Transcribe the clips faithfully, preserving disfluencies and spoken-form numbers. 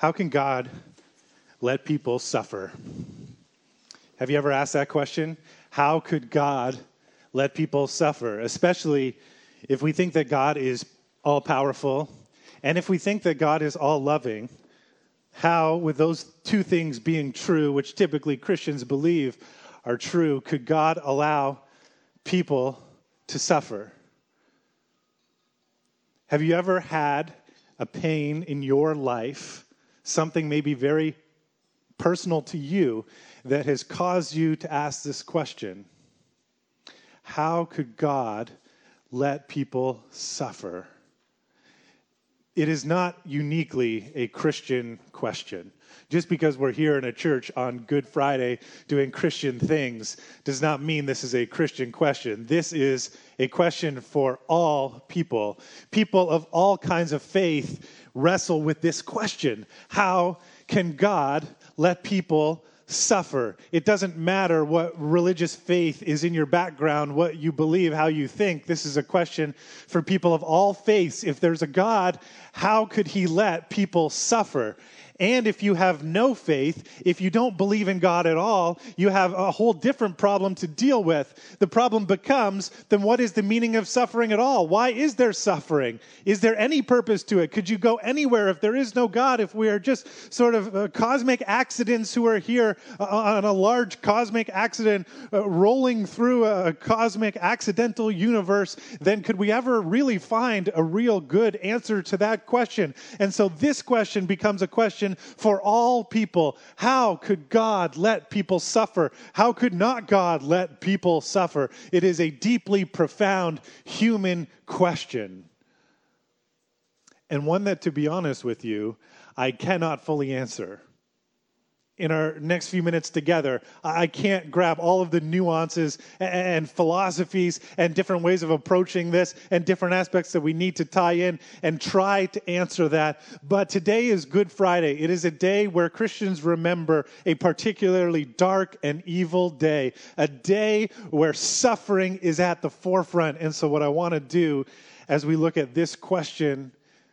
How can God let people suffer? Have you ever asked that question? How could God let people suffer? Especially if we think that God is all-powerful, and if we think that God is all-loving, how, with those two things being true, which typically Christians believe are true, could God allow people to suffer? Have you ever had a pain in your life, something maybe very personal to you, that has caused you to ask this question? How could God let people suffer? It is not uniquely a Christian question. Just because we're here in a church on Good Friday doing Christian things does not mean this is a Christian question. This is a question for all people. People of all kinds of faith wrestle with this question. How can God let people suffer? It doesn't matter what religious faith is in your background, what you believe, how you think. This is a question for people of all faiths. If there's a God, how could he let people suffer? And if you have no faith, if you don't believe in God at all, you have a whole different problem to deal with. The problem becomes, then what is the meaning of suffering at all? Why is there suffering? Is there any purpose to it? Could you go anywhere if there is no God, if we are just sort of uh, cosmic accidents who are here uh, on a large cosmic accident uh, rolling through a cosmic accidental universe, then could we ever really find a real good answer to that question? And so this question becomes a question for all people. How could God let people suffer? How could not God let people suffer? It is a deeply profound human question. And one that, to be honest with you, I cannot fully answer. In our next few minutes together, I can't grab all of the nuances and philosophies and different ways of approaching this and different aspects that we need to tie in and try to answer that. But today is Good Friday. It is a day where Christians remember a particularly dark and evil day, a day where suffering is at the forefront. And so what I want to do as we look at this question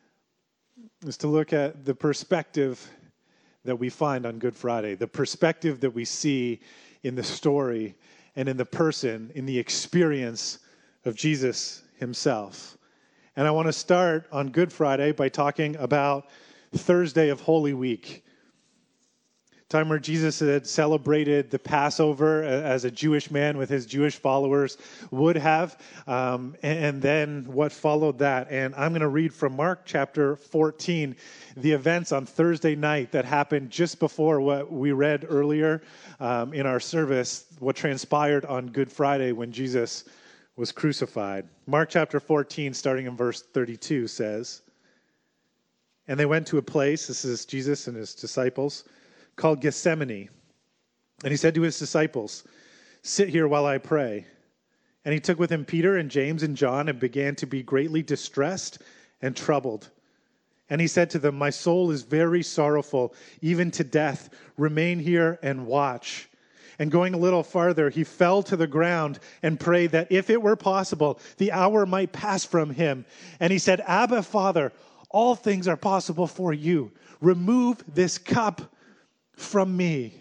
is to look at the perspective that we find on Good Friday, the perspective that we see in the story and in the person, in the experience of Jesus himself. And I want to start on Good Friday by talking about Thursday of Holy Week, time where Jesus had celebrated the Passover as a Jewish man with his Jewish followers would have, um, and then what followed that. And I'm going to read from Mark chapter fourteen, the events on Thursday night that happened just before what we read earlier um, in our service, what transpired on Good Friday when Jesus was crucified. Mark chapter fourteen, starting in verse thirty-two, says, "And they went to a place," this is Jesus and his disciples, "called Gethsemane. And he said to his disciples, 'Sit here while I pray.' And he took with him Peter and James and John and began to be greatly distressed and troubled. And he said to them, 'My soul is very sorrowful, even to death. Remain here and watch.' And going a little farther, he fell to the ground and prayed that if it were possible, the hour might pass from him. And he said, 'Abba, Father, all things are possible for you. Remove this cup from me.'"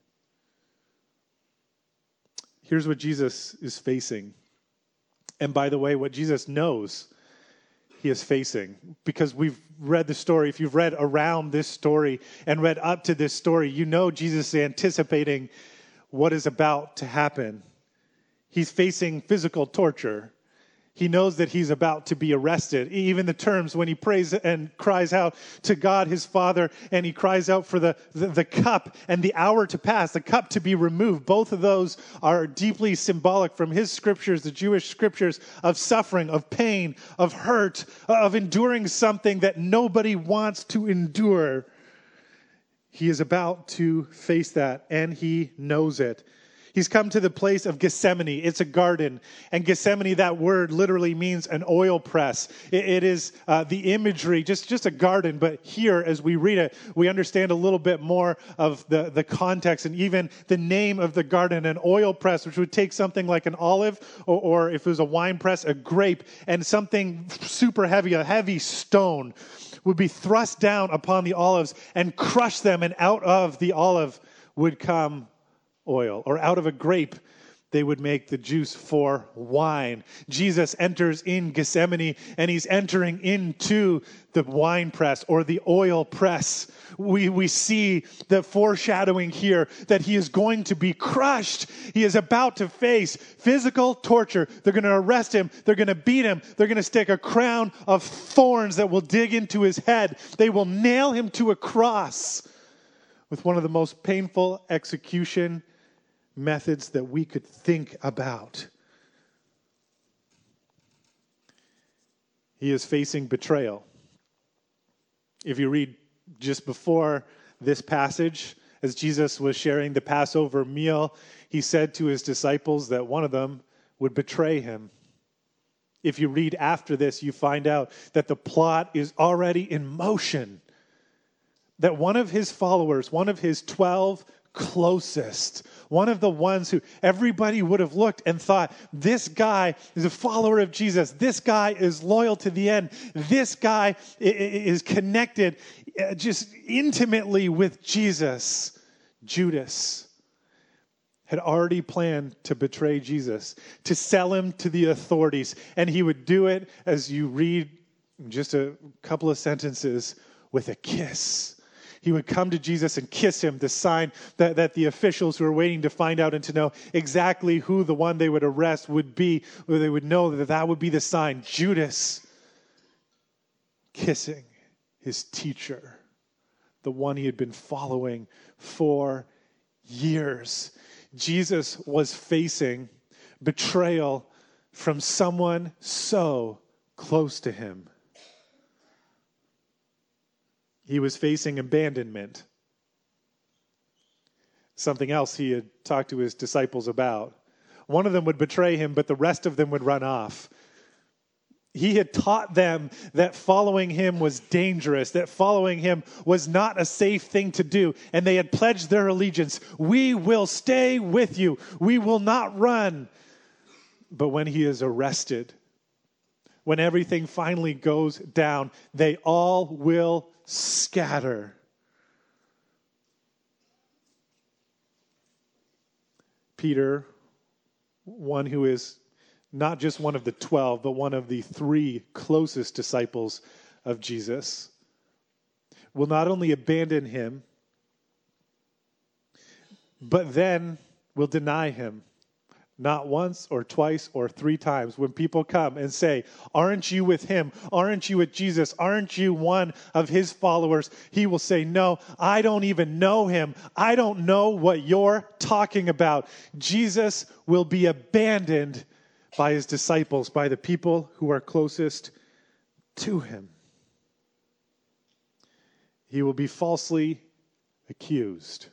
Here's what Jesus is facing. And by the way, what Jesus knows he is facing, because we've read the story. If you've read around this story and read up to this story, you know Jesus is anticipating what is about to happen. He's facing physical torture. He knows that he's about to be arrested. Even the terms when he prays and cries out to God, his Father, and he cries out for the, the, the cup and the hour to pass, the cup to be removed. Both of those are deeply symbolic from his scriptures, the Jewish scriptures, of suffering, of pain, of hurt, of enduring something that nobody wants to endure. He is about to face that, and he knows it. He's come to the place of Gethsemane. It's a garden. And Gethsemane, that word literally means an oil press. It, it is uh, the imagery, just, just a garden. But here, as we read it, we understand a little bit more of the, the context and even the name of the garden, an oil press, which would take something like an olive, or, or if it was a wine press, a grape, and something super heavy, a heavy stone, would be thrust down upon the olives and crush them, and out of the olive would come oil, or out of a grape they would make the juice for wine. Jesus enters in Gethsemane, and he's entering into the wine press or the oil press. We, we see the foreshadowing here that he is going to be crushed. He is about to face physical torture. They're going to arrest him. They're going to beat him. They're going to stick a crown of thorns that will dig into his head. They will nail him to a cross with one of the most painful execution methods that we could think about. He is facing betrayal. If you read just before this passage, as Jesus was sharing the Passover meal, he said to his disciples that one of them would betray him. If you read after this, you find out that the plot is already in motion. That one of his followers, one of his twelve closest, one of the ones who everybody would have looked and thought, this guy is a follower of Jesus. This guy is loyal to the end. This guy is connected just intimately with Jesus. Judas had already planned to betray Jesus, to sell him to the authorities. And he would do it, as you read just a couple of sentences, with a kiss. He would come to Jesus and kiss him, the sign that, that the officials who were waiting to find out and to know exactly who the one they would arrest would be, or they would know that that would be the sign. Judas kissing his teacher, the one he had been following for years. Jesus was facing betrayal from someone so close to him. He was facing abandonment. Something else he had talked to his disciples about. One of them would betray him, but the rest of them would run off. He had taught them that following him was dangerous, that following him was not a safe thing to do, and they had pledged their allegiance. We will stay with you. We will not run. But when he is arrested, when everything finally goes down, they all will scatter. Peter, one who is not just one of the twelve, but one of the three closest disciples of Jesus, will not only abandon him, but then will deny him. Not once or twice or three times. When people come and say, aren't you with him? Aren't you with Jesus? Aren't you one of his followers? He will say, no, I don't even know him. I don't know what you're talking about. Jesus will be abandoned by his disciples, by the people who are closest to him. He will be falsely accused.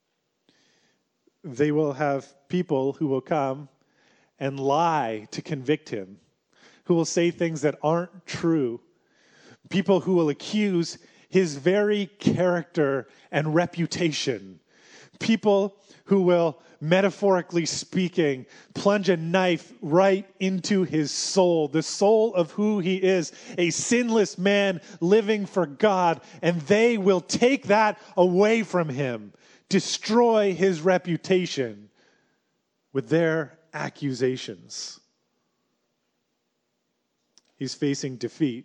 They will have people who will come and lie to convict him, who will say things that aren't true, people who will accuse his very character and reputation, people who will, metaphorically speaking, plunge a knife right into his soul, the soul of who he is, a sinless man living for God, and they will take that away from him, destroy his reputation with their accusations. He's facing defeat.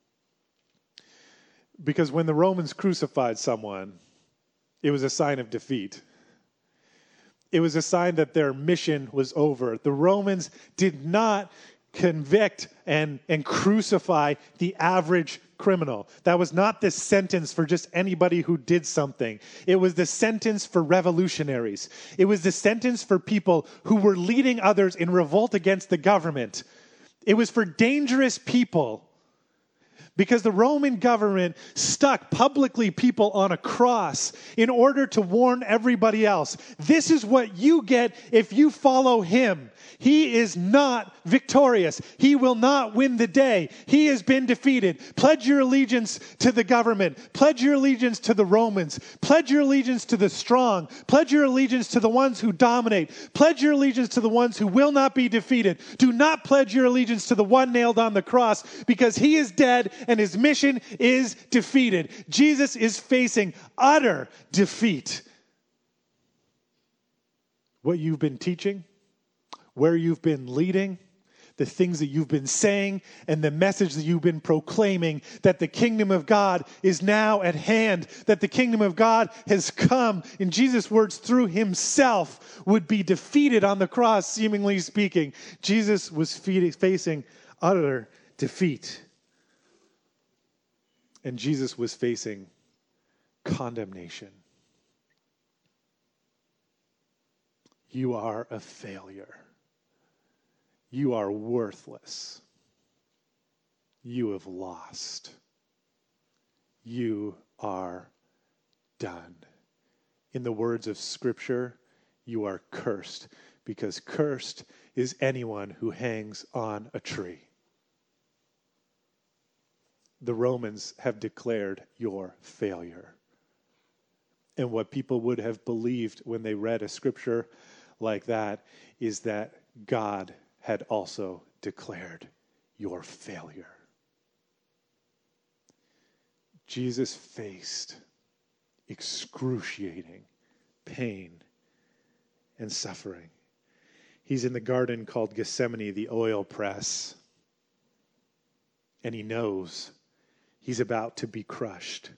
Because when the Romans crucified someone, it was a sign of defeat. It was a sign that their mission was over. The Romans did not convict and, and crucify the average criminal. That was not the sentence for just anybody who did something. It was the sentence for revolutionaries. It was the sentence for people who were leading others in revolt against the government. It was for dangerous people. Because the Roman government stuck publicly people on a cross in order to warn everybody else. This is what you get if you follow him. He is not victorious. He will not win the day. He has been defeated. Pledge your allegiance to the government. Pledge your allegiance to the Romans. Pledge your allegiance to the strong. Pledge your allegiance to the ones who dominate. Pledge your allegiance to the ones who will not be defeated. Do not pledge your allegiance to the one nailed on the cross, because he is dead and his mission is defeated. Jesus is facing utter defeat. What you've been teaching, where you've been leading, the things that you've been saying, and the message that you've been proclaiming, that the kingdom of God is now at hand, that the kingdom of God has come, in Jesus' words, through himself, would be defeated on the cross, seemingly speaking. Jesus was facing utter defeat. And Jesus was facing condemnation. You are a failure. You are worthless. You have lost. You are done. In the words of Scripture, you are cursed, because cursed is anyone who hangs on a tree. The Romans have declared your failure. And what people would have believed when they read a scripture like that is that God had also declared your failure. Jesus faced excruciating pain and suffering. He's in the garden called Gethsemane, the oil press, and he knows he's about to be crushed.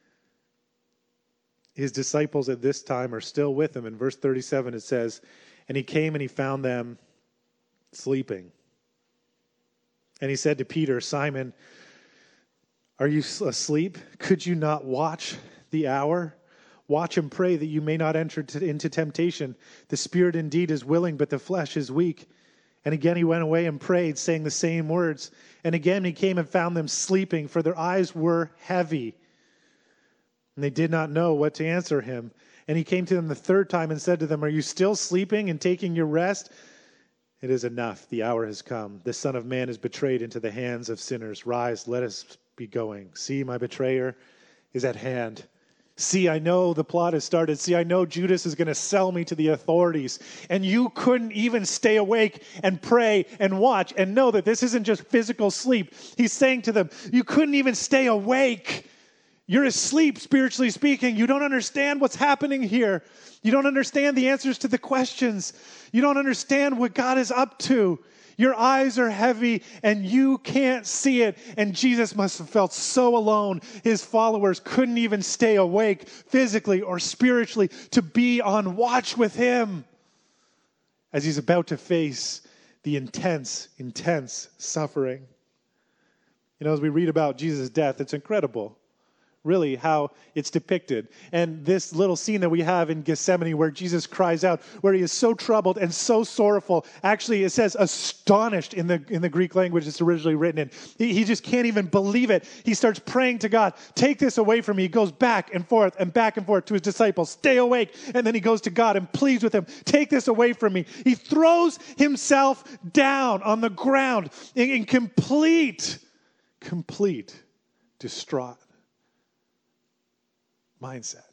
His disciples at this time are still with him. In verse thirty-seven it says, and he came and he found them sleeping. And he said to Peter, Simon, are you asleep? Could you not watch the hour? Watch and pray that you may not enter to, into temptation. The spirit indeed is willing, but the flesh is weak. And again he went away and prayed, saying the same words. And again he came and found them sleeping, for their eyes were heavy. And they did not know what to answer him. And he came to them the third time and said to them, are you still sleeping and taking your rest? It is enough. The hour has come. The Son of Man is betrayed into the hands of sinners. Rise, let us be going. See, my betrayer is at hand. See, I know the plot has started. See, I know Judas is going to sell me to the authorities. And you couldn't even stay awake and pray and watch and know that this isn't just physical sleep. He's saying to them, you couldn't even stay awake. You're asleep, spiritually speaking. You don't understand what's happening here. You don't understand the answers to the questions. You don't understand what God is up to. Your eyes are heavy and you can't see it. And Jesus must have felt so alone. His followers couldn't even stay awake physically or spiritually to be on watch with him as he's about to face the intense, intense suffering. You know, as we read about Jesus' death, it's incredible. Really, how it's depicted. And this little scene that we have in Gethsemane where Jesus cries out, where he is so troubled and so sorrowful. Actually, it says astonished in the in the Greek language it's originally written in. He, he just can't even believe it. He starts praying to God, take this away from me. He goes back and forth and back and forth to his disciples, stay awake. And then he goes to God and pleads with him, take this away from me. He throws himself down on the ground in, in complete, complete distraught mindset.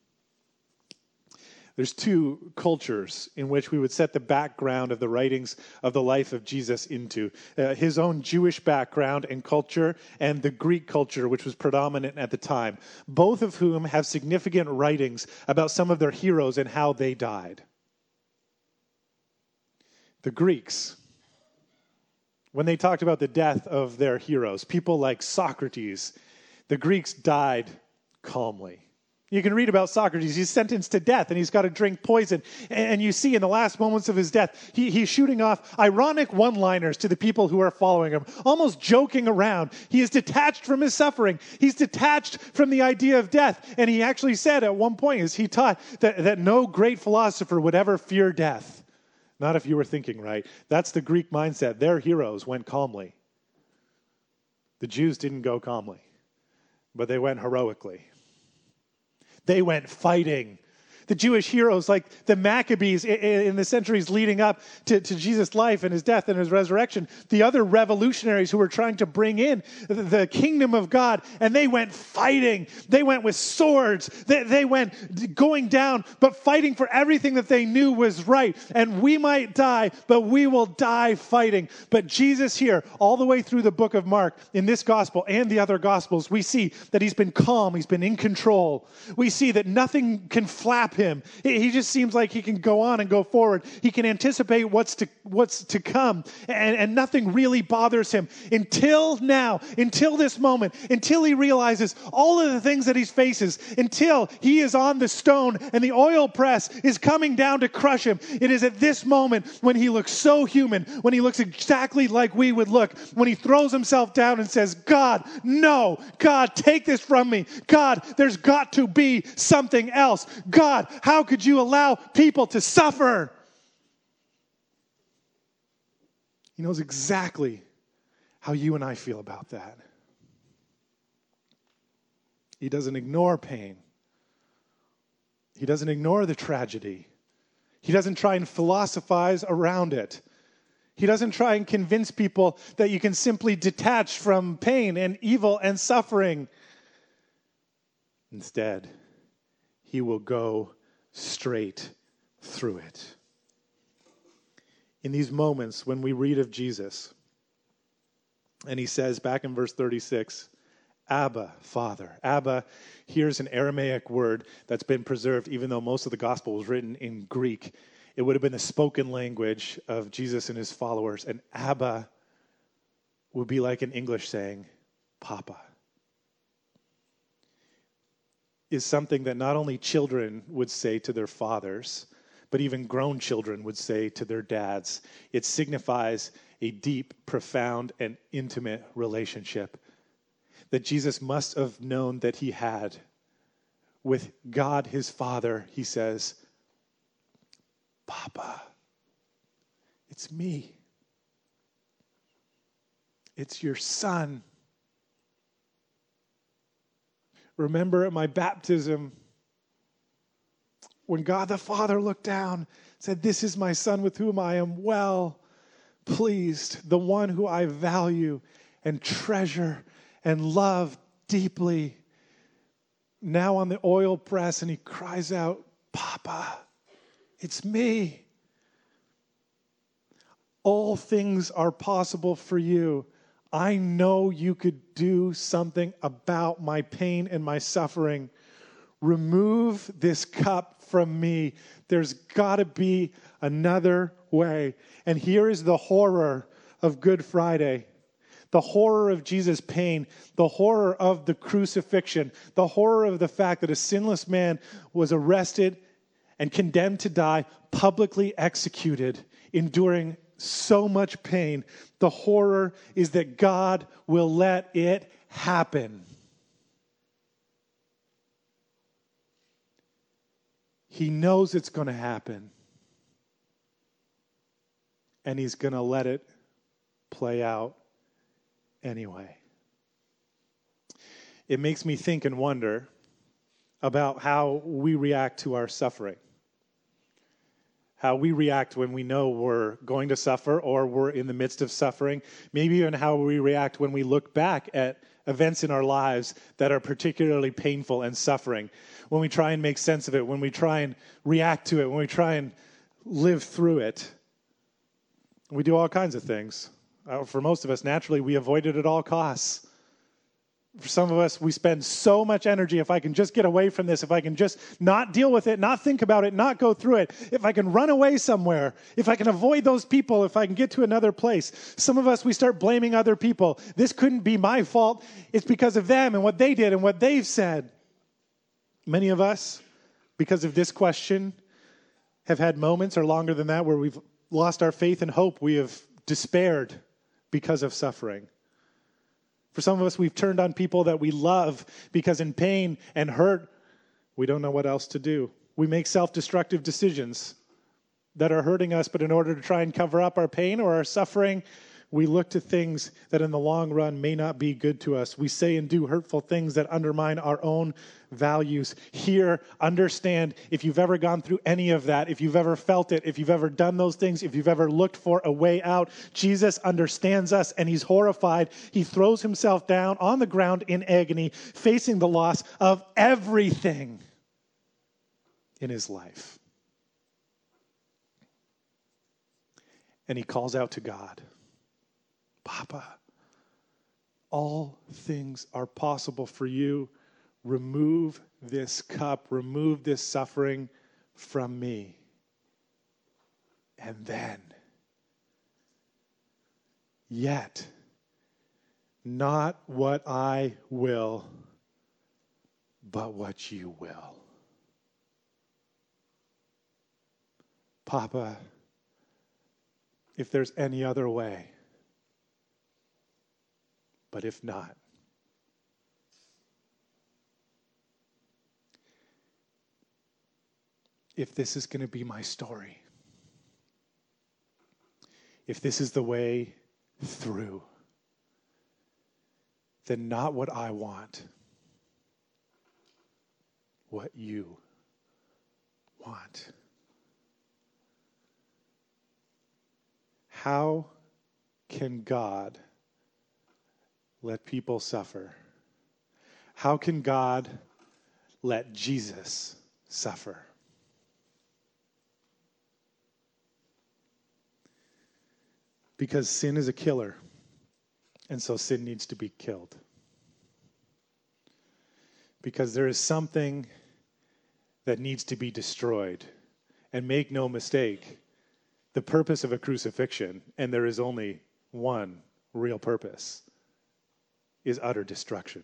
There's two cultures in which we would set the background of the writings of the life of Jesus into. Uh, his own Jewish background and culture and the Greek culture, which was predominant at the time, both of whom have significant writings about some of their heroes and how they died. The Greeks, when they talked about the death of their heroes, people like Socrates, the Greeks died calmly. You can read about Socrates. He's sentenced to death, and he's got to drink poison. And you see in the last moments of his death, he, he's shooting off ironic one-liners to the people who are following him, almost joking around. He is detached from his suffering. He's detached from the idea of death. And he actually said at one point, as he taught, that, that no great philosopher would ever fear death. Not if you were thinking right. That's the Greek mindset. Their heroes went calmly. The Jews didn't go calmly, but they went heroically. They went fighting. the Jewish heroes like the Maccabees in the centuries leading up to, to Jesus' life and his death and his resurrection, the other revolutionaries who were trying to bring in the kingdom of God, and they went fighting. They went with swords. They, they went going down, but fighting for everything that they knew was right. And we might die, but we will die fighting. But Jesus here, all the way through the book of Mark, in this gospel and the other gospels, we see that he's been calm. He's been in control. We see that nothing can flap him. He just seems like he can go on and go forward. He can anticipate what's to what's to come, and, and nothing really bothers him until now, until this moment, until he realizes all of the things that he faces, until he is on the stone and the oil press is coming down to crush him. It is at this moment when he looks so human, when he looks exactly like we would look, when he throws himself down and says, God, no, God, take this from me. God, there's got to be something else. God, how could you allow people to suffer? He knows exactly how you and I feel about that. He doesn't ignore pain. He doesn't ignore the tragedy. He doesn't try and philosophize around it. He doesn't try and convince people that you can simply detach from pain and evil and suffering. Instead, he will go straight through it. In these moments when we read of Jesus, and he says back in verse thirty-six, Abba, Father. Abba, here's an Aramaic word that's been preserved, even though most of the gospel was written in Greek. It would have been the spoken language of Jesus and his followers. And Abba would be like an English saying, Papa. Is something that not only children would say to their fathers, but even grown children would say to their dads. It signifies a deep, profound, and intimate relationship that Jesus must have known that he had with God, his Father. He says, Papa, it's me. It's your son. Remember at my baptism, when God the Father looked down, said, this is my son with whom I am well pleased, the one who I value and treasure and love deeply. Now on the oil press, and he cries out, Papa, it's me. All things are possible for you. I know you could do something about my pain and my suffering. Remove this cup from me. There's got to be another way. And here is the horror of Good Friday. The horror of Jesus' pain, the horror of the crucifixion, the horror of the fact that a sinless man was arrested and condemned to die, publicly executed, enduring so much pain. The horror is that God will let it happen. He knows it's going to happen. And he's going to let it play out anyway. It makes me think and wonder about how we react to our suffering. How we react when we know we're going to suffer or we're in the midst of suffering. Maybe even how we react when we look back at events in our lives that are particularly painful and suffering. When we try and make sense of it, when we try and react to it, when we try and live through it. We do all kinds of things. Uh, for most of us, naturally, we avoid it at all costs. For some of us, we spend so much energy, if I can just get away from this, if I can just not deal with it, not think about it, not go through it, if I can run away somewhere, if I can avoid those people, if I can get to another place. Some of us, we start blaming other people. This couldn't be my fault. It's because of them and what they did and what they've said. Many of us, because of this question, have had moments or longer than that where we've lost our faith and hope. We have despaired because of suffering. For some of us, we've turned on people that we love because in pain and hurt, we don't know what else to do. We make self-destructive decisions that are hurting us, but in order to try and cover up our pain or our suffering, We look to things that in the long run may not be good to us. We say and do hurtful things that undermine our own values. Here, understand, if you've ever gone through any of that, if you've ever felt it, if you've ever done those things, if you've ever looked for a way out, Jesus understands us and he's horrified. He throws himself down on the ground in agony, facing the loss of everything in his life. And he calls out to God, Papa, all things are possible for you. Remove this cup, remove this suffering from me. And then, yet, not what I will, but what you will. Papa, if there's any other way, but if not, if this is going to be my story, if this is the way through, then not what I want, what you want. How can God let people suffer? How can God let Jesus suffer? Because sin is a killer, and so sin needs to be killed. Because there is something that needs to be destroyed. And make no mistake, the purpose of a crucifixion, and there is only one real purpose, is utter destruction.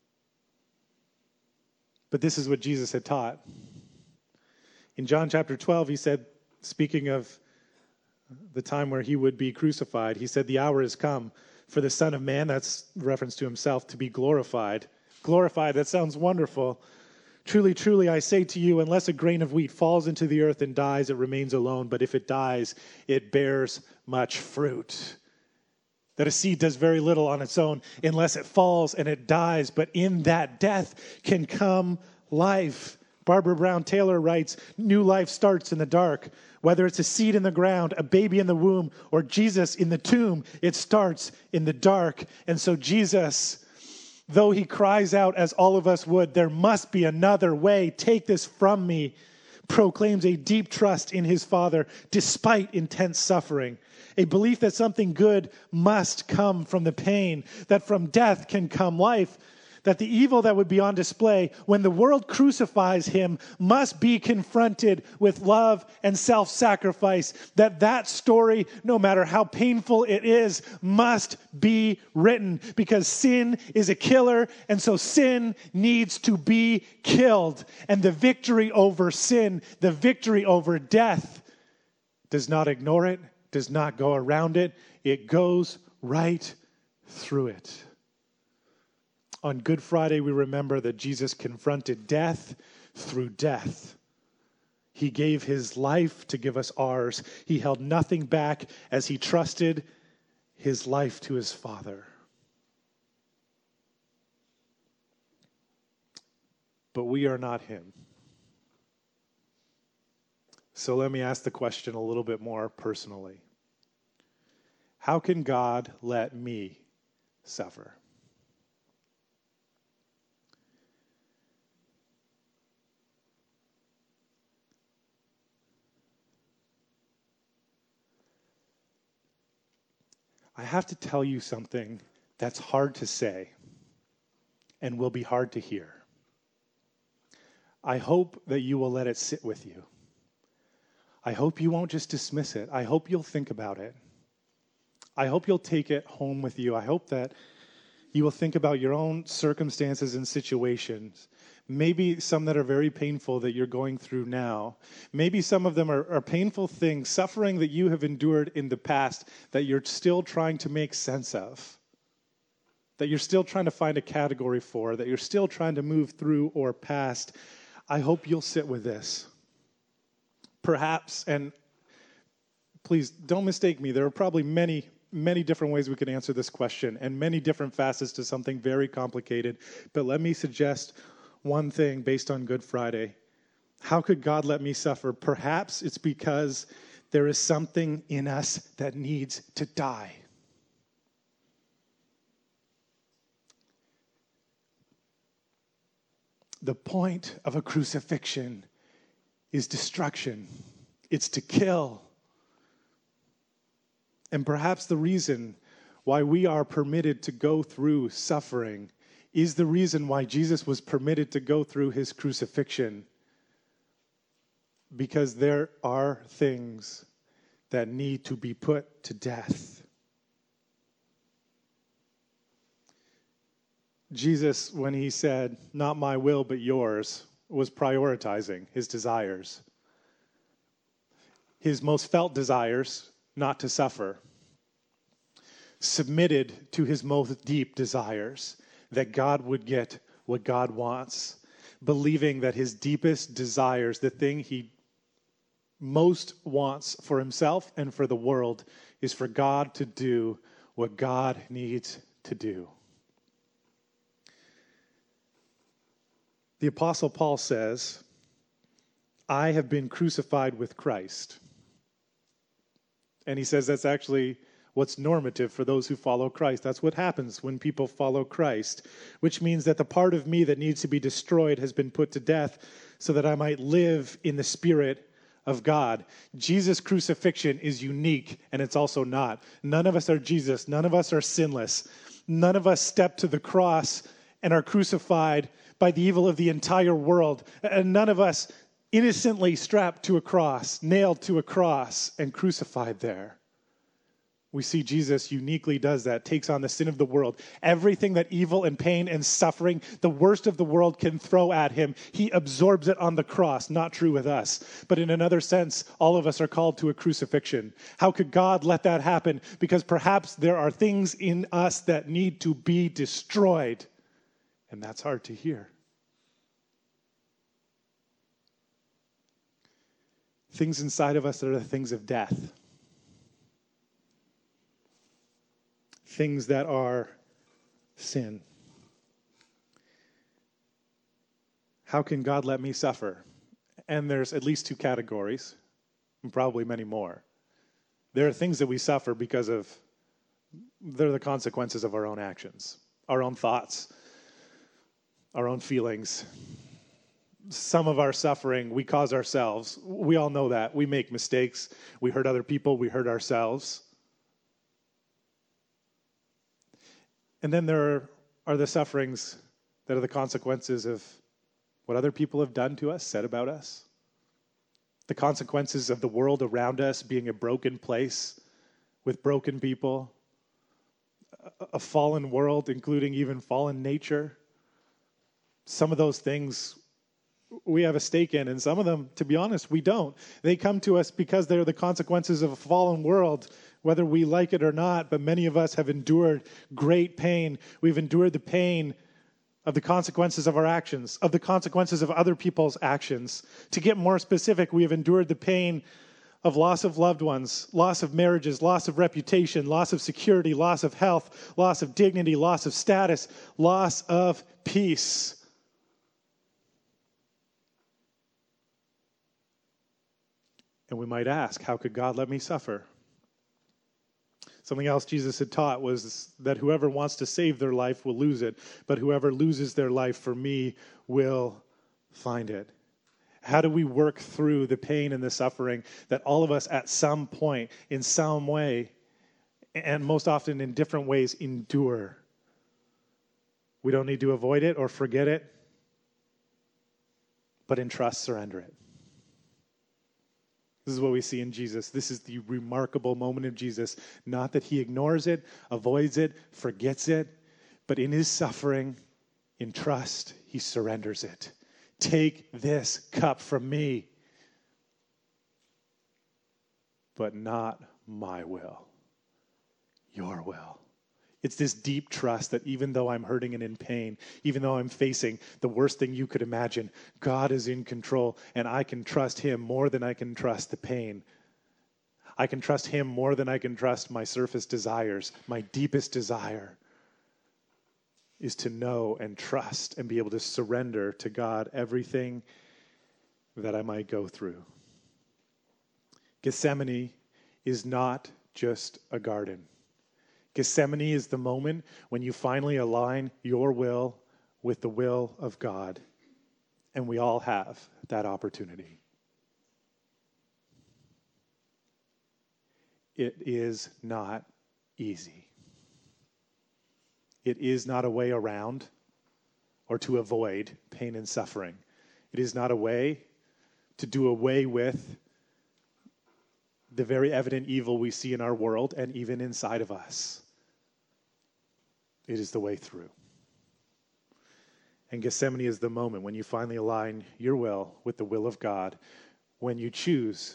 But this is what Jesus had taught. In John chapter twelve, he said, speaking of the time where he would be crucified, he said, the hour has come for the Son of Man, that's reference to himself, to be glorified. Glorified, that sounds wonderful. Truly, truly, I say to you, unless a grain of wheat falls into the earth and dies, it remains alone. But if it dies, it bears much fruit. That a seed does very little on its own unless it falls and it dies. But in that death can come life. Barbara Brown Taylor writes, new life starts in the dark. Whether it's a seed in the ground, a baby in the womb, or Jesus in the tomb, it starts in the dark. And so Jesus, though he cries out as all of us would, there must be another way, take this from me, proclaims a deep trust in his Father despite intense suffering. A belief that something good must come from the pain, that from death can come life, that the evil that would be on display when the world crucifies him must be confronted with love and self-sacrifice, that that story, no matter how painful it is, must be written because sin is a killer, and so sin needs to be killed. And the victory over sin, the victory over death, does not ignore it, does not go around it. It goes right through it. On Good Friday, we remember that Jesus confronted death through death. He gave his life to give us ours. He held nothing back as he trusted his life to his Father. But we are not him. So let me ask the question a little bit more personally. How can God let me suffer? I have to tell you something that's hard to say and will be hard to hear. I hope that you will let it sit with you. I hope you won't just dismiss it. I hope you'll think about it. I hope you'll take it home with you. I hope that you will think about your own circumstances and situations. Maybe some that are very painful that you're going through now. Maybe some of them are, are painful things, suffering that you have endured in the past that you're still trying to make sense of, that you're still trying to find a category for, that you're still trying to move through or past. I hope you'll sit with this. Perhaps, and please don't mistake me, there are probably many many different ways we could answer this question and many different facets to something very complicated. But let me suggest one thing based on Good Friday. How could God let me suffer? Perhaps it's because there is something in us that needs to die. The point of a crucifixion is destruction. It's to kill. And perhaps the reason why we are permitted to go through suffering is the reason why Jesus was permitted to go through his crucifixion. Because there are things that need to be put to death. Jesus, when he said, "Not my will, but yours," was prioritizing his desires. His most felt desires, not to suffer. Submitted to his most deep desires, that God would get what God wants. Believing that his deepest desires, the thing he most wants for himself and for the world, is for God to do what God needs to do. The Apostle Paul says, "I have been crucified with Christ." And he says that's actually what's normative for those who follow Christ. That's what happens when people follow Christ, which means that the part of me that needs to be destroyed has been put to death so that I might live in the Spirit of God. Jesus' crucifixion is unique, and it's also not. None of us are Jesus. None of us are sinless. None of us step to the cross and are crucified by the evil of the entire world. And none of us innocently strapped to a cross, nailed to a cross, and crucified there. We see Jesus uniquely does that, takes on the sin of the world. Everything that evil and pain and suffering, the worst of the world, can throw at him, he absorbs it on the cross. Not true with us. But in another sense, all of us are called to a crucifixion. How could God let that happen? Because perhaps there are things in us that need to be destroyed. And that's hard to hear. Things inside of us that are the things of death. Things that are sin. How can God let me suffer? And there's at least two categories, and probably many more. There are things that we suffer because of, they're the consequences of our own actions, our own thoughts, our own feelings. Some of our suffering we cause ourselves. We all know that. We make mistakes. We hurt other people. We hurt ourselves. And then there are, are the sufferings that are the consequences of what other people have done to us, said about us. The consequences of the world around us being a broken place with broken people. A, a fallen world, including even fallen nature. Some of those things we have a stake in, and some of them, to be honest, we don't. They come to us because they're the consequences of a fallen world, whether we like it or not, but many of us have endured great pain. We've endured the pain of the consequences of our actions, of the consequences of other people's actions. To get more specific, we have endured the pain of loss of loved ones, loss of marriages, loss of reputation, loss of security, loss of health, loss of dignity, loss of status, loss of peace. And we might ask, how could God let me suffer? Something else Jesus had taught was that whoever wants to save their life will lose it, but whoever loses their life for me will find it. How do we work through the pain and the suffering that all of us at some point, in some way, and most often in different ways, endure? We don't need to avoid it or forget it, but in trust, surrender it. This is what we see in Jesus. This is the remarkable moment of Jesus. Not that he ignores it, avoids it, forgets it, but in his suffering, in trust, he surrenders it. Take this cup from me, but not my will, your will. It's this deep trust that even though I'm hurting and in pain, even though I'm facing the worst thing you could imagine, God is in control, and I can trust him more than I can trust the pain. I can trust him more than I can trust my surface desires. My deepest desire is to know and trust and be able to surrender to God everything that I might go through. Gethsemane is not just a garden. Gethsemane is the moment when you finally align your will with the will of God. And we all have that opportunity. It is not easy. It is not a way around or to avoid pain and suffering. It is not a way to do away with the very evident evil we see in our world and even inside of us. It is the way through. And Gethsemane is the moment when you finally align your will with the will of God, when you choose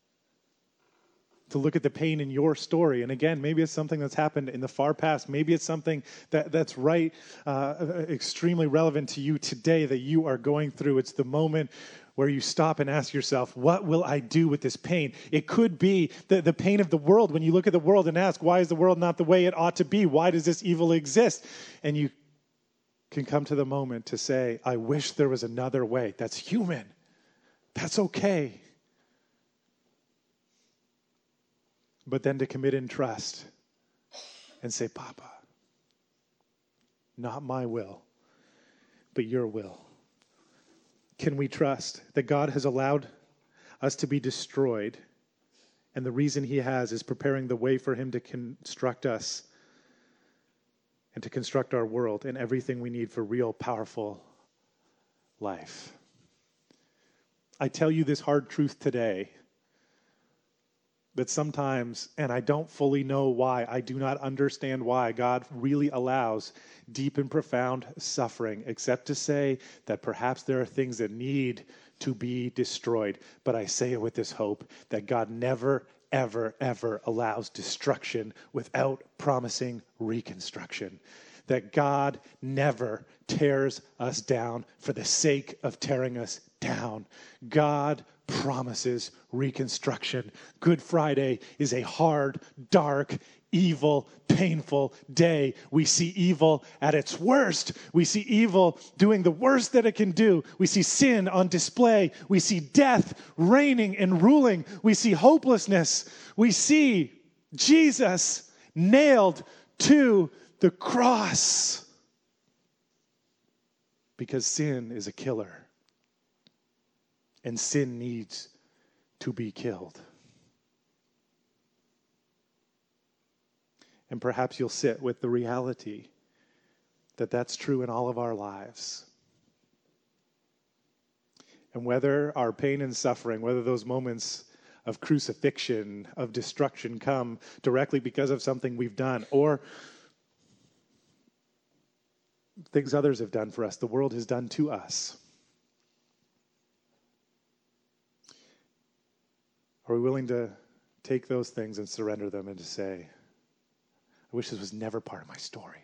to look at the pain in your story. And again, maybe it's something that's happened in the far past. Maybe it's something that, that's right, uh, extremely relevant to you today that you are going through. It's the moment where you stop and ask yourself, what will I do with this pain? It could be the, the pain of the world. When you look at the world and ask, why is the world not the way it ought to be? Why does this evil exist? And you can come to the moment to say, I wish there was another way. That's human. That's okay. But then to commit in trust and say, Papa, not my will, but your will. Can we trust that God has allowed us to be destroyed, and the reason he has is preparing the way for him to construct us and to construct our world and everything we need for real, powerful life? I tell you this hard truth today, that sometimes, and I don't fully know why, I do not understand why God really allows deep and profound suffering, except to say that perhaps there are things that need to be destroyed. But I say it with this hope that God never, ever, ever allows destruction without promising reconstruction. That God never tears us down for the sake of tearing us down. God promises reconstruction. Good Friday is a hard, dark, evil, painful day. We see evil at its worst. We see evil doing the worst that it can do. We see sin on display. We see death reigning and ruling. We see hopelessness. We see Jesus nailed to the cross. Because sin is a killer. And sin needs to be killed. And perhaps you'll sit with the reality that that's true in all of our lives. And whether our pain and suffering, whether those moments of crucifixion, of destruction come directly because of something we've done, or things others have done for us, the world has done to us. Are we willing to take those things and surrender them and to say, I wish this was never part of my story.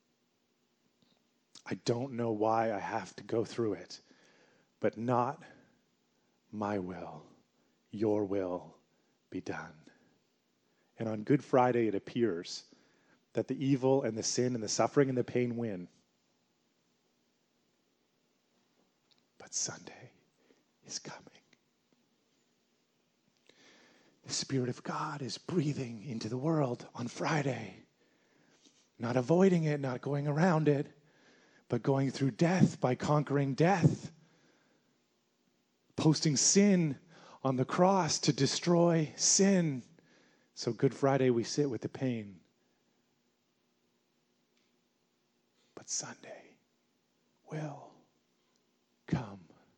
I don't know why I have to go through it, but not my will, your will be done. And on Good Friday, it appears that the evil and the sin and the suffering and the pain win. But Sunday is coming. The Spirit of God is breathing into the world on Friday. Not avoiding it, not going around it, but going through death by conquering death. Posting sin on the cross to destroy sin. So Good Friday we sit with the pain. But Sunday will come.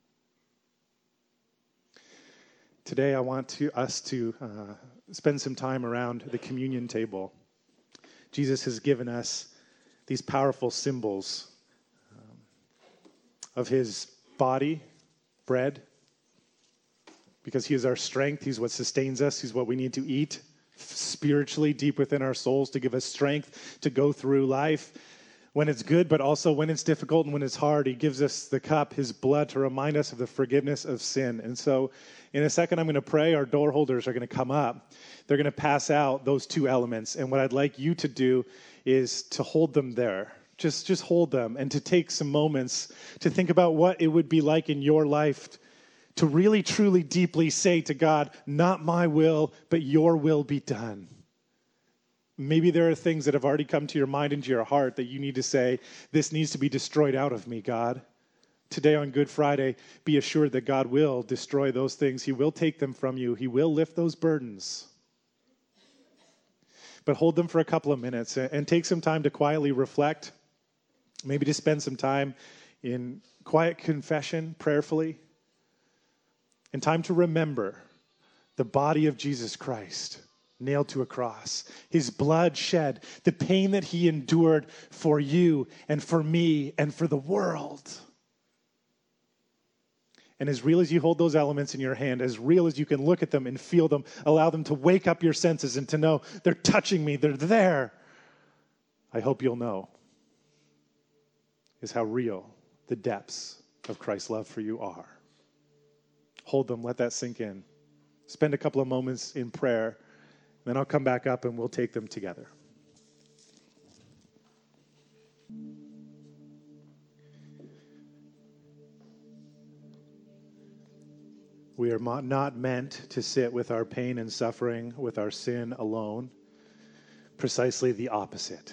Today I want to, us to uh, spend some time around the communion table. Jesus has given us these powerful symbols um, of his body, bread, because he is our strength. He's what sustains us. He's what we need to eat spiritually deep within our souls to give us strength to go through life. when it's good, but also when it's difficult and when it's hard. He gives us the cup, his blood, to remind us of the forgiveness of sin. And so in a second, I'm going to pray. Our door holders are going to come up. They're going to pass out those two elements. And what I'd like you to do is to hold them there. Just, just hold them and to take some moments to think about what it would be like in your life to really, truly, deeply say to God, not my will, but your will be done. Maybe there are things that have already come to your mind and to your heart that you need to say, this needs to be destroyed out of me, God. Today on Good Friday, be assured that God will destroy those things. He will take them from you. He will lift those burdens. But hold them for a couple of minutes and take some time to quietly reflect, maybe to spend some time in quiet confession, prayerfully, and time to remember the body of Jesus Christ nailed to a cross, his blood shed, the pain that he endured for you and for me and for the world. And as real as you hold those elements in your hand, as real as you can look at them and feel them, allow them to wake up your senses and to know they're touching me, they're there, I hope you'll know is how real the depths of Christ's love for you are. Hold them, let that sink in. Spend a couple of moments in prayer. Then I'll come back up and we'll take them together. We are not meant to sit with our pain and suffering, with our sin alone. Precisely the opposite.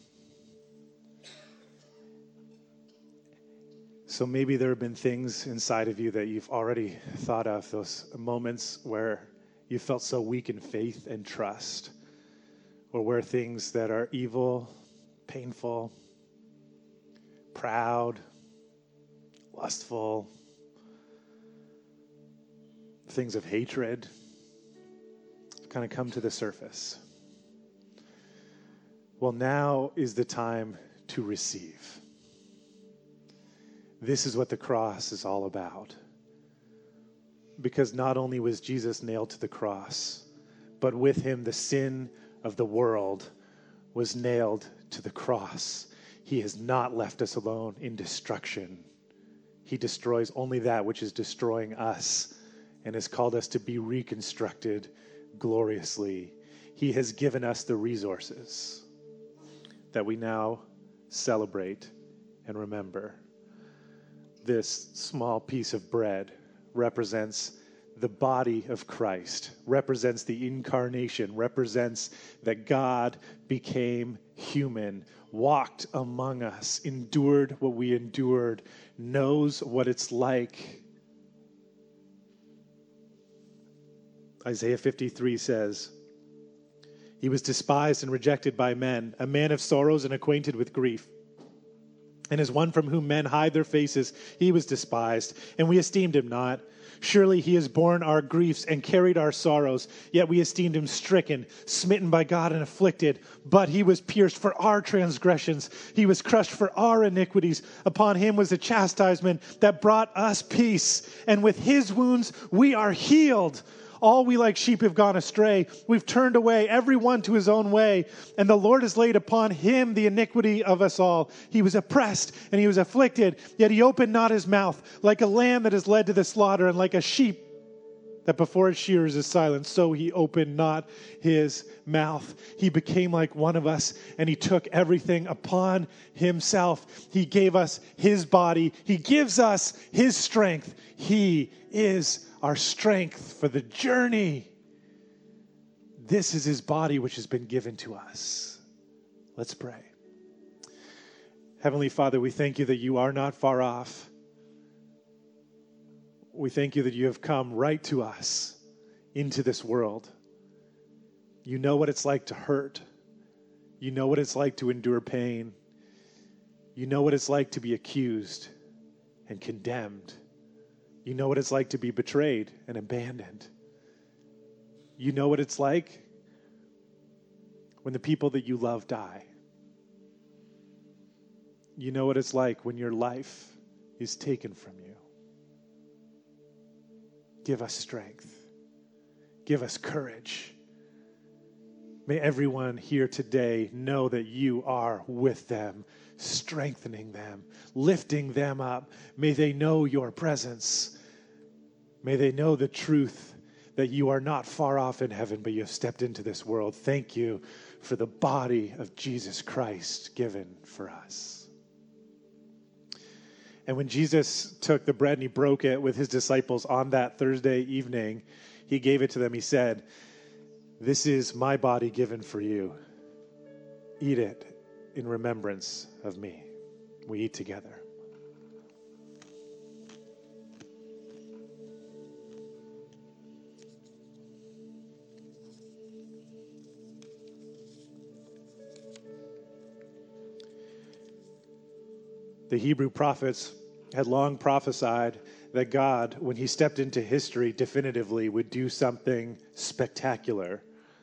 So maybe there have been things inside of you that you've already thought of, those moments where you felt so weak in faith and trust, or where things that are evil, painful, proud, lustful, things of hatred kind of come to the surface. Well, now is the time to receive. This is what the cross is all about. Because not only was Jesus nailed to the cross, but with him the sin of the world was nailed to the cross. He has not left us alone in destruction. He destroys only that which is destroying us and has called us to be reconstructed gloriously. He has given us the resources that we now celebrate and remember. This small piece of bread represents the body of Christ, represents the incarnation, represents that God became human, walked among us, endured what we endured, knows what it's like. Isaiah fifty-three says, he was despised and rejected by men, a man of sorrows and acquainted with grief. And as one from whom men hide their faces, he was despised, and we esteemed him not. Surely he has borne our griefs and carried our sorrows, yet we esteemed him stricken, smitten by God and afflicted. But he was pierced for our transgressions. He was crushed for our iniquities. Upon him was the chastisement that brought us peace. And with his wounds we are healed. All we like sheep have gone astray. We've turned away, every one to his own way. And the Lord has laid upon him the iniquity of us all. He was oppressed and he was afflicted, yet he opened not his mouth. Like a lamb that is led to the slaughter, and like a sheep that before its shearers is silent, so he opened not his mouth. He became like one of us, and he took everything upon himself. He gave us his body. He gives us his strength. He is our strength for the journey. This is his body which has been given to us. Let's pray. Heavenly Father, we thank you that you are not far off. We thank you that you have come right to us into this world. You know what it's like to hurt. You know what it's like to endure pain. You know what it's like to be accused and condemned. You know what it's like to be betrayed and abandoned. You know what it's like when the people that you love die. You know what it's like when your life is taken from you. Give us strength. Give us courage. May everyone here today know that you are with them, strengthening them, lifting them up. May they know your presence. May they know the truth that you are not far off in heaven, but you have stepped into this world. Thank you for the body of Jesus Christ given for us. And when Jesus took the bread and he broke it with his disciples on that Thursday evening, he gave it to them. He said, "This is my body given for you. Eat it in remembrance of me." We eat together. The Hebrew prophets had long prophesied that God, when he stepped into history definitively, would do something spectacular.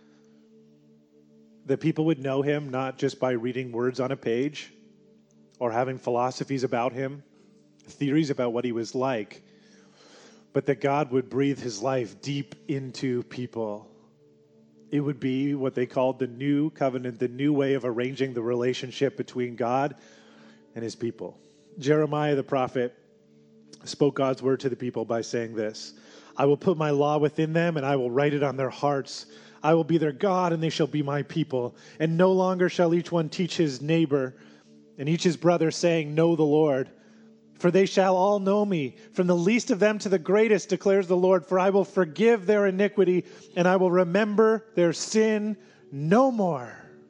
That people would know him not just by reading words on a page or having philosophies about him, theories about what he was like, but that God would breathe his life deep into people. It would be what they called the new covenant, the new way of arranging the relationship between God and his people. Jeremiah the prophet spoke God's word to the people by saying this: "I will put my law within them, and I will write it on their hearts. I will be their God, and they shall be my people. And no longer shall each one teach his neighbor and each his brother, saying, 'Know the Lord.' For they shall all know me, from the least of them to the greatest, declares the Lord. For I will forgive their iniquity, and I will remember their sin no more."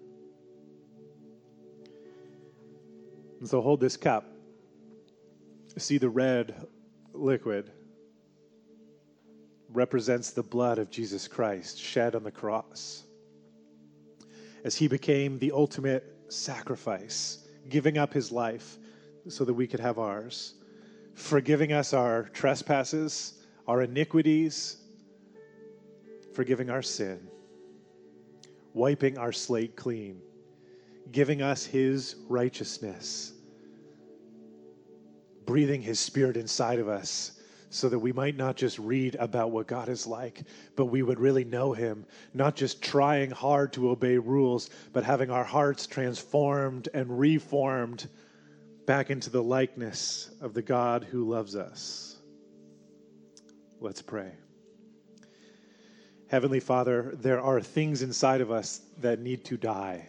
And so hold this cup. See, the red liquid represents the blood of Jesus Christ shed on the cross as he became the ultimate sacrifice, giving up his life so that we could have ours, forgiving us our trespasses, our iniquities, forgiving our sin, wiping our slate clean, giving us his righteousness, breathing his spirit inside of us so that we might not just read about what God is like, but we would really know him, not just trying hard to obey rules, but having our hearts transformed and reformed back into the likeness of the God who loves us. Let's pray. Heavenly Father, there are things inside of us that need to die.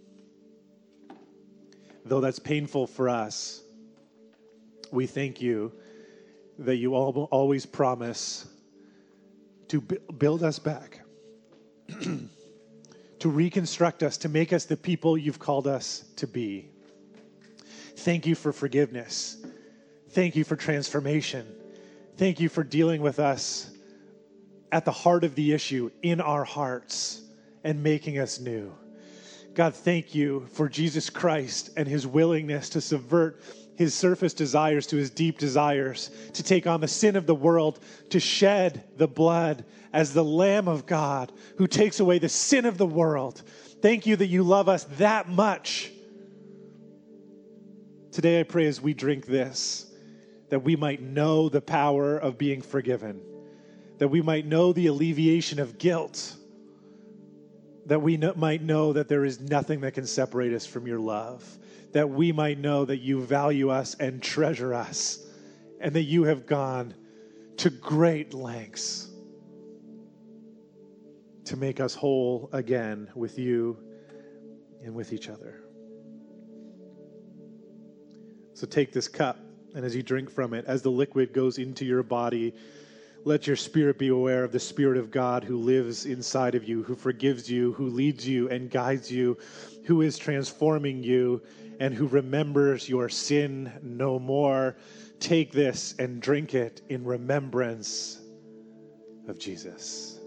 Though that's painful for us, we thank you that you always promise to build us back, to reconstruct us, to make us the people you've called us to be. Thank you for forgiveness. Thank you for transformation. Thank you for dealing with us at the heart of the issue, in our hearts, and making us new. God, thank you for Jesus Christ and his willingness to subvert his surface desires to his deep desires, to take on the sin of the world, to shed the blood as the Lamb of God who takes away the sin of the world. Thank you that you love us that much. Today I pray as we drink this, that we might know the power of being forgiven, that we might know the alleviation of guilt, that we no- might know that there is nothing that can separate us from your love, that we might know that you value us and treasure us, and that you have gone to great lengths to make us whole again with you and with each other. So take this cup, and as you drink from it, as the liquid goes into your body, let your spirit be aware of the Spirit of God who lives inside of you, who forgives you, who leads you and guides you, who is transforming you, and who remembers your sin no more. Take this and drink it in remembrance of Jesus.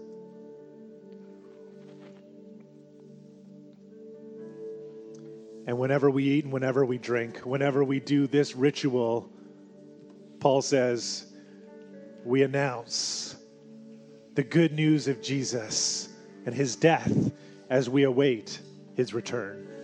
And whenever we eat and whenever we drink, whenever we do this ritual, Paul says, we announce the good news of Jesus and his death as we await his return.